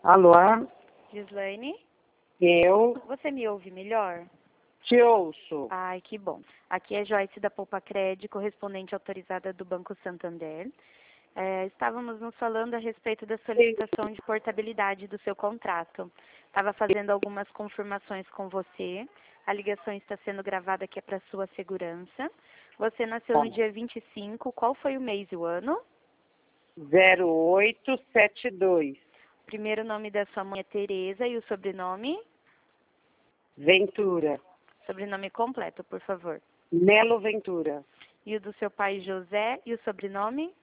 Alô? Gislaine, Eu você me ouve melhor? te ouço. Ai, que bom. Aqui é Joyce da Poupa Cred, correspondente autorizada do Banco Santander. Estávamos nos falando a respeito da solicitação de portabilidade do seu contrato. Estava fazendo algumas confirmações com você. A ligação está sendo gravada aqui para sua segurança. Você nasceu no dia 25. Qual foi o mês e o ano? 0872. O primeiro nome da sua mãe é Tereza e o sobrenome? Ventura. Sobrenome completo, por favor. Melo Ventura. E o do seu pai, José, e o sobrenome?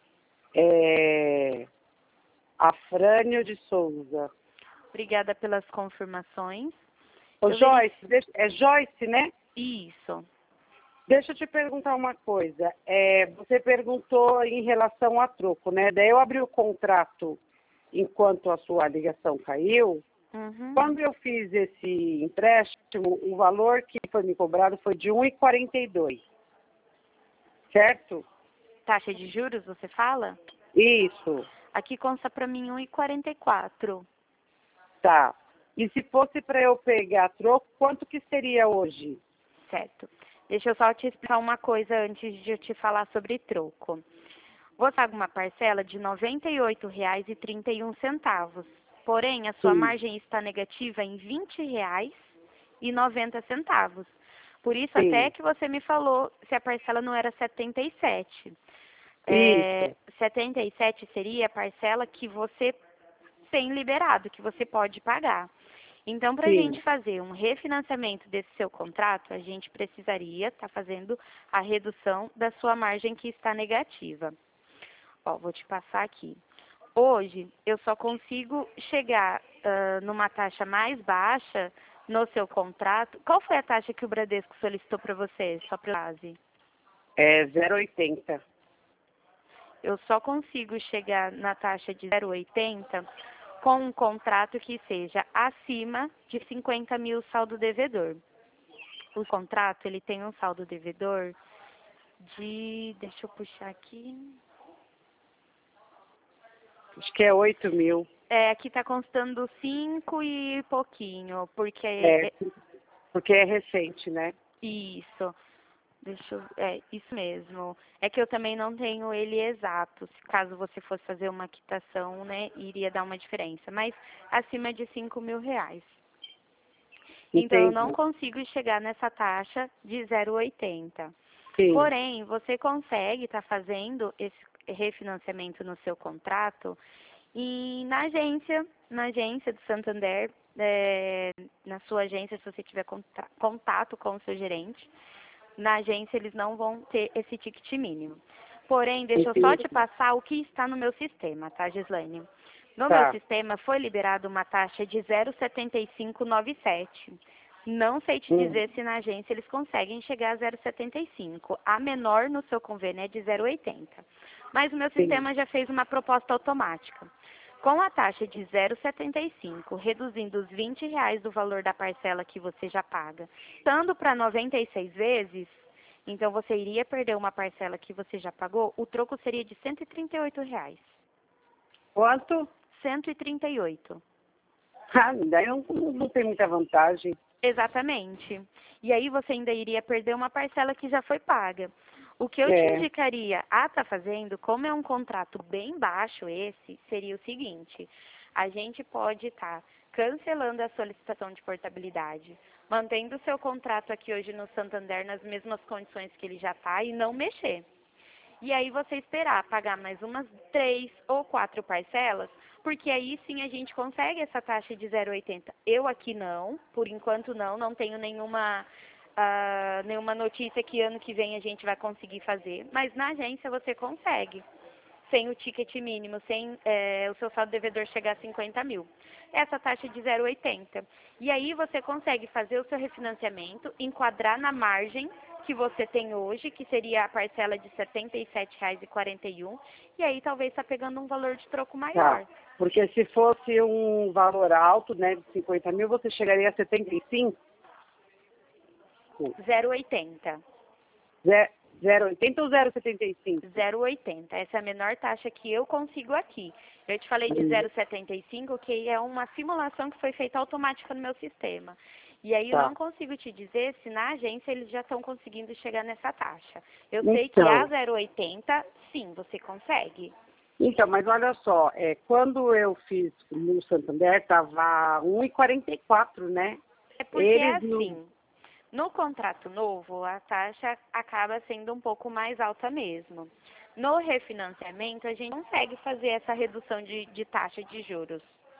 Afrânio de Souza. Obrigada pelas confirmações. Ô, Joyce, é Joyce, né? Isso. Deixa eu te perguntar uma coisa. Você perguntou em relação a troco, né? Daí eu abri o contrato enquanto a sua ligação caiu. Uhum. Quando eu fiz esse empréstimo, o valor que foi me cobrado foi de 1,42. Certo? Taxa de juros, você fala? Isso. Aqui consta para mim 1,44. Tá. E se fosse para eu pegar troco, quanto que seria hoje? Certo. Deixa eu só te explicar uma coisa antes de eu te falar sobre troco. Você paga uma parcela de R$ 98,31. Porém, a sua Sim. margem está negativa em R$ 20,90. Por isso, Sim. até que você me falou se a parcela não era 77. Isso. 77 seria a parcela que você tem liberado, que você pode pagar. Então, para a Sim. gente fazer um refinanciamento desse seu contrato, a gente precisaria estar fazendo a redução da sua margem que está negativa. Ó, vou te passar aqui. Hoje, eu só consigo chegar numa taxa mais baixa no seu contrato. Qual foi a taxa que o Bradesco solicitou para você, só para base? 0,80. Eu só consigo chegar na taxa de 0,80 com um contrato que seja acima de 50 mil saldo devedor. O contrato, ele tem um saldo devedor de... Deixa eu puxar aqui. Acho que é 8 mil. Aqui está constando 5 e pouquinho, porque... Porque é recente, né? Isso. Isso mesmo. É que eu também não tenho ele exato. Se caso você fosse fazer uma quitação, né, iria dar uma diferença. Mas acima de R$ 5.000. Então, eu não Entendi. consigo chegar nessa taxa de 0,80. Sim. Porém, você consegue estar fazendo esse refinanciamento no seu contrato e na agência do Santander, na sua agência, se você tiver contato com o seu gerente, na agência eles não vão ter esse ticket mínimo. Porém, deixa eu só te passar o que está no meu sistema, tá, Gislaine? No meu sistema foi liberada uma taxa de 0,7597. Não sei te dizer se na agência eles conseguem chegar a 0,75. A menor no seu convênio é de 0,80. Mas o meu sistema já fez uma proposta automática. Com a taxa de 0,75, reduzindo os R$ 20 do valor da parcela que você já paga, estando para 96 vezes, então você iria perder uma parcela que você já pagou, o troco seria de R$ 138. Quanto? 138. Daí não tem muita vantagem. Exatamente. E aí você ainda iria perder uma parcela que já foi paga. O que eu te indicaria a estar fazendo, como é um contrato bem baixo esse, seria o seguinte: a gente pode estar cancelando a solicitação de portabilidade, mantendo o seu contrato aqui hoje no Santander nas mesmas condições que ele já está e não mexer. E aí você esperar pagar mais umas 3 ou 4 parcelas, porque aí sim a gente consegue essa taxa de 0,80. Eu aqui não, por enquanto não tenho nenhuma notícia que ano que vem a gente vai conseguir fazer. Mas na agência você consegue, sem o ticket mínimo, sem o seu saldo devedor chegar a 50 mil. Essa taxa de 0,80. E aí você consegue fazer o seu refinanciamento, enquadrar na margem que você tem hoje, que seria a parcela de R$ 77,41, e aí talvez está pegando um valor de troco maior. Porque se fosse um valor alto, né, de 50 mil, você chegaria a 75? 0,80. 0,80 ou 0,75? 0,80. Essa é a menor taxa que eu consigo aqui. Eu te falei de 0,75, que é uma simulação que foi feita automática no meu sistema. E aí eu Tá. não consigo te dizer se na agência eles já estão conseguindo chegar nessa taxa. Eu sei que Então, a 0,80, sim, você consegue. então, mas olha só, quando eu fiz no Santander, estava 1,44, né? É porque é Eles não... assim, no contrato novo, a taxa acaba sendo um pouco mais alta mesmo. No refinanciamento, a gente consegue fazer essa redução de taxa de juros.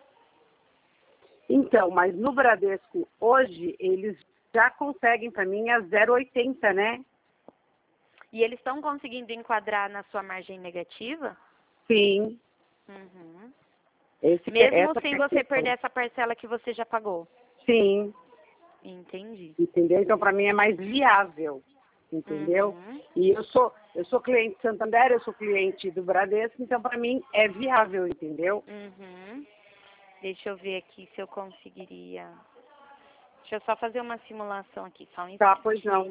Então, mas no Bradesco, hoje, eles já conseguem para mim a 0,80, né? E eles estão conseguindo enquadrar na sua margem negativa? Sim. Uhum. Mesmo Essa sem que é a você questão. perder essa parcela que você já pagou? Sim, Entendi. entendeu? Então, para mim é mais viável, entendeu? Uhum. E eu sou cliente do Santander, eu sou cliente do Bradesco, então para mim é viável, entendeu? Uhum. Deixa eu ver aqui se eu conseguiria. Deixa eu só fazer uma simulação aqui, só um Tá, instante. pois não.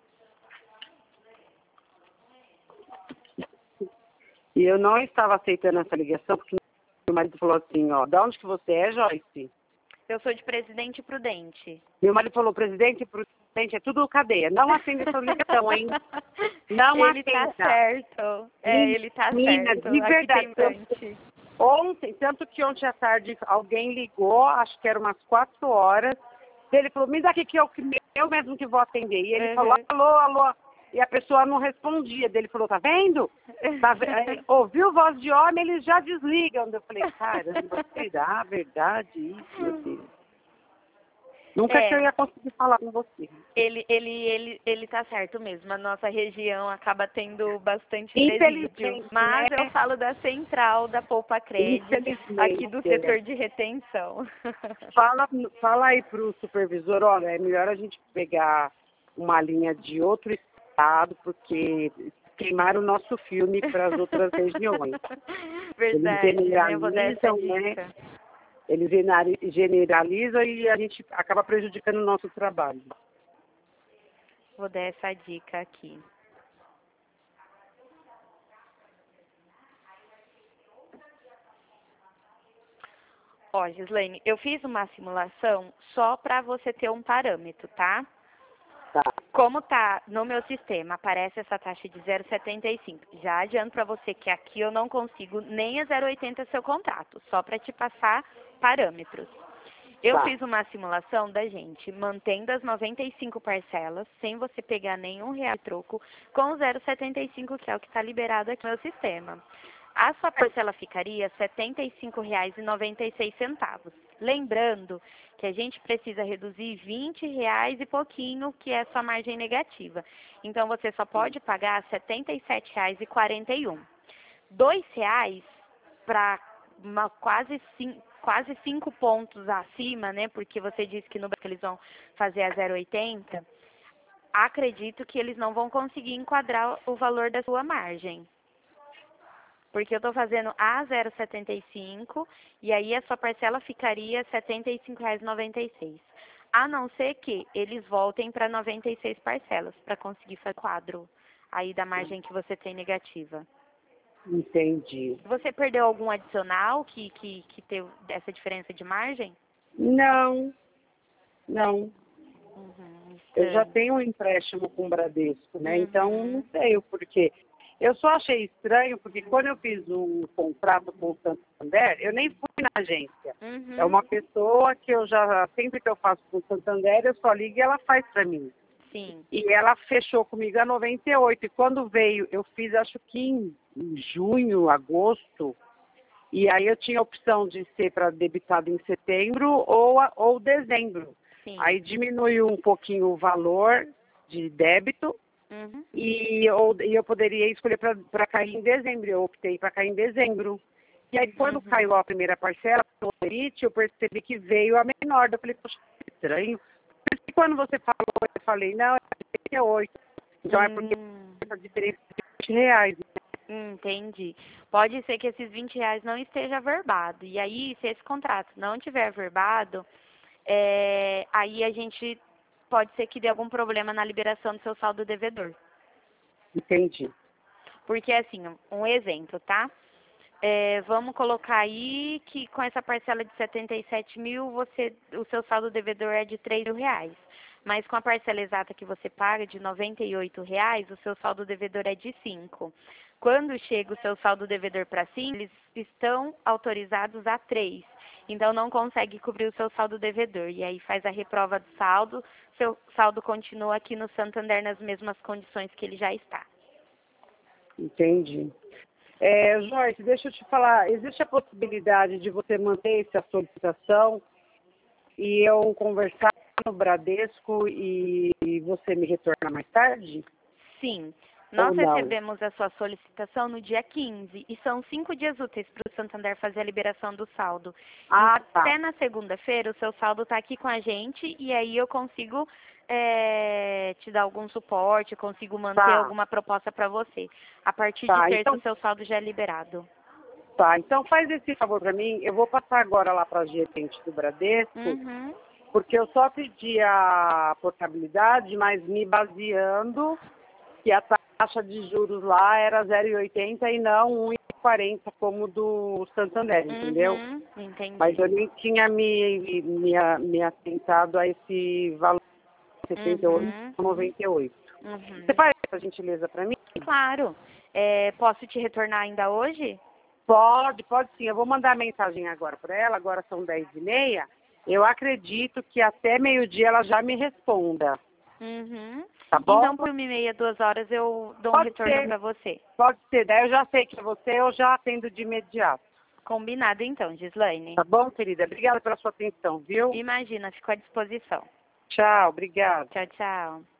E eu não estava aceitando essa ligação, porque meu marido falou assim, ó, da onde que você é, Joyce? Eu sou de Presidente Prudente. Meu marido falou, presidente, é tudo cadeia. Não atenda essa ligação, hein? Não Ele tá atenda. certo. É, ele tá Menina, certo. de Aqui tem verdade. Brante. Ontem, tanto que ontem à tarde alguém ligou, acho que era umas 4 horas. Ele falou, me dá aqui que eu mesmo que vou atender. E ele falou, Uhum. alô, alô. E a pessoa não respondia. Ele falou, tá vendo? Ouviu voz de homem, eles já desligam. Eu falei, caramba, será verdade isso, meu Deus? Nunca que eu ia conseguir falar com você. Ele tá certo mesmo. A nossa região acaba tendo bastante presídio. Infelizmente, né? Mas eu falo da central da Poupa Cred, aqui do Infelizmente. setor de retenção. Fala aí pro supervisor, olha, é melhor a gente pegar uma linha de outro estado, porque queimaram o nosso filme para as outras regiões. Verdade, Eles né? Eu vou dar essa generalizam, né? dica. Eles generalizam e a gente acaba prejudicando o nosso trabalho. Vou dar essa dica aqui. Ó, Gislaine, eu fiz uma simulação só para você ter um parâmetro, tá? Tá, Como tá no meu sistema, aparece essa taxa de 0,75. Já adianto para você que aqui eu não consigo nem a 0,80 seu contrato, só para te passar parâmetros. Eu tá. fiz uma simulação da gente mantendo as 95 parcelas, sem você pegar nenhum real de troco, com 0,75, que é o que está liberado aqui no meu sistema. A sua parcela ficaria R$ 75,96. Lembrando que a gente precisa reduzir R$ 20 e pouquinho, que é a sua margem negativa. Então, você só pode pagar R$ 77,41. R$ 2 para quase 5 pontos acima, né? Porque você disse que no Brasil eles vão fazer a 0,80. Acredito que eles não vão conseguir enquadrar o valor da sua margem. Porque eu estou fazendo a 0,75 e aí a sua parcela ficaria R$ 75,96. A não ser que eles voltem para 96 parcelas para conseguir fazer quadro aí da margem que você tem negativa. Entendi. Você perdeu algum adicional que teve essa diferença de margem? Não, não. Eu já Estranho. tenho um empréstimo com o Bradesco, né? Então, não Uhum. sei o porquê. Eu só achei estranho, porque quando eu fiz o contrato com o Santander, eu nem fui na agência. É Uhum. uma pessoa que eu já, sempre que eu faço com o Santander, eu só ligo e ela faz para mim. Sim. E ela fechou comigo a 98. E quando veio, eu fiz acho que em junho, agosto. E aí eu tinha a opção de ser para debitado em setembro ou dezembro. Sim. Aí diminuiu um pouquinho o valor de débito Uhum. e eu poderia escolher para cair em dezembro. Eu optei para cair em dezembro. E aí quando caiu a primeira parcela, no limite, eu percebi que veio a menor. Eu falei, poxa, que estranho. Por isso que quando você falou, eu falei, não, é 38. Então é porque essa diferença de R$ 20. Entendi. Pode ser que esses R$ 20 não esteja averbado. E aí, se esse contrato não tiver averbado, aí a gente pode ser que dê algum problema na liberação do seu saldo devedor. Entendi. Porque, assim, um exemplo, tá? Vamos colocar aí que com essa parcela de 77 mil, o seu saldo devedor é de 3 mil reais. Mas com a parcela exata que você paga, de 98 reais, o seu saldo devedor é de 5. Quando chega o seu saldo devedor para 5, eles estão autorizados a 3. Então, não consegue cobrir o seu saldo devedor. E aí faz a reprova do saldo, seu saldo continua aqui no Santander nas mesmas condições que ele já está. Entendi. Joyce, deixa eu te falar, existe a possibilidade de você manter essa solicitação e eu conversar no Bradesco e você me retornar mais tarde? Sim. Nós Ou não? recebemos a sua solicitação no dia 15 e são 5 dias úteis para o Santander fazer a liberação do saldo. Ah, tá. Até na segunda-feira o seu saldo está aqui com a gente e aí eu consigo te dar algum suporte, consigo manter Tá. alguma proposta para você. A partir Tá, de terça então- o seu saldo já é liberado. Tá, então faz esse favor para mim, eu vou passar agora lá para a gerente do Bradesco, Uhum. porque eu só pedi a portabilidade, mas me baseando que a taxa de juros lá era 0,80 e não 1,40 como do Santander, entendeu? Uhum. Entendi. Mas eu nem tinha me atentado a esse valor de 78,98. Uhum. Você faz essa gentileza para mim? Claro. Posso te retornar ainda hoje? Pode sim. Eu vou mandar mensagem agora para ela, agora são 10h30. Eu acredito que até meio-dia ela já me responda. Uhum. Tá bom? Então, por 1h30, 2 horas, eu dou um Pode retorno ser. para você. Pode ser, daí eu já sei que é você, eu já atendo de imediato. Combinado, então, Gislaine. Tá bom, querida? Obrigada pela sua atenção, viu? Imagina, fico à disposição. Tchau, obrigada. Tchau, tchau.